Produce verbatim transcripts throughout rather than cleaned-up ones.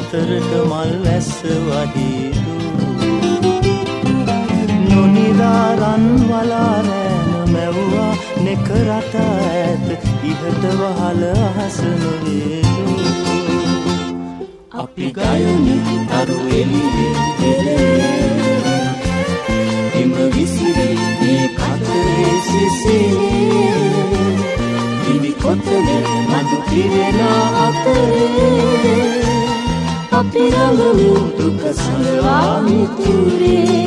අතරට මල් වැස්ස වහිදු නොනිදාරන් වලා රෑන මැව්වා නෙක රට ඇත ඉහට වහල අහස නොවේදු අපි ගයමු තරු එළියේ හිම විසිරේ මේ කතරේ සිසිලේ දිවි කොතනේ මధు පිරෙන අතරේ අපි රඟමු දුක සලවා මිතුරේ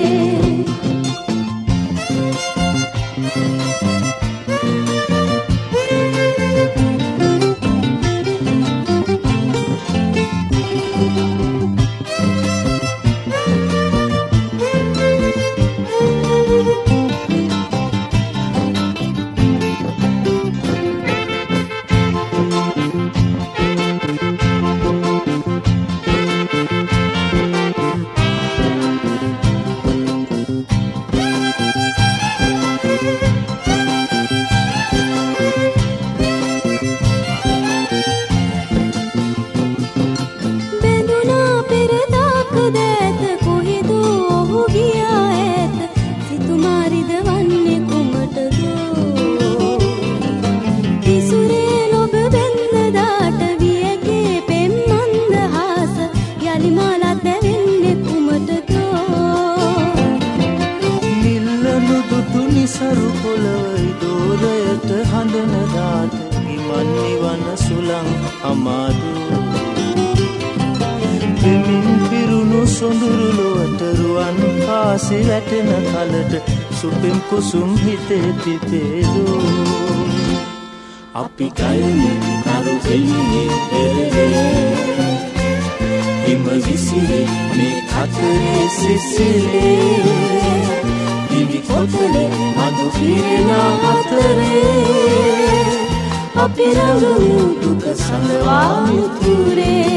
සරු පොළවයි දෝරයට හඬන දාට ගිමන් නිවන සුළං අමාදු දෙමින් පිරුණු සොඳුරු ලොවට රුවන් කාසි වැටෙන කලට සුපෙම් කුසුම් හිතේ පිපේදු අපි ගයමු තරු එළියේ හිම විසිරේ මේ කතරේ සිසිලේ දිවි කොතනේ මధు පිරෙන අතරේ අපි රඟමු දුක සලවා මිතුරේ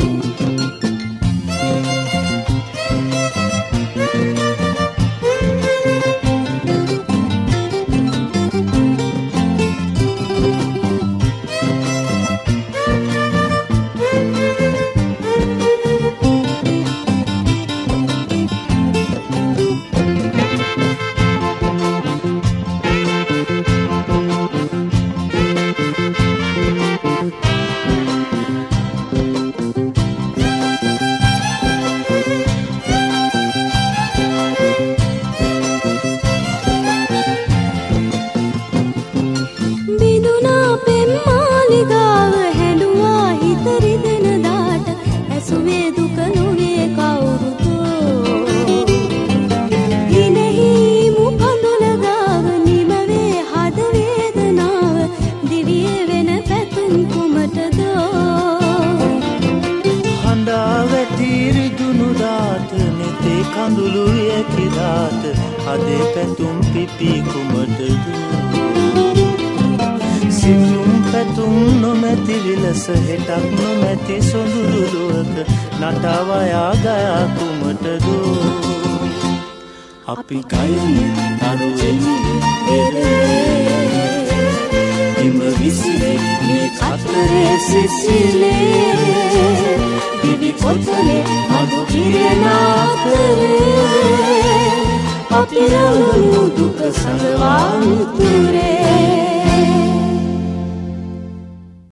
කඳුළු යකිදාට අදේ පැතුම් පිපි කුමටද සිතුම් පැතුම් නොමැති විලස හෙටක් නොමැති සොඳුරුලුවක නටවයා ගයා කුමටද අපි ගයමු තරු එළියේ හිම විසිරේ මේ කතරේ සිසිලේ දිවි කොතනේ මధు පිරෙන අතරේ අපි රඟමු දුක සලවා මිතුරේ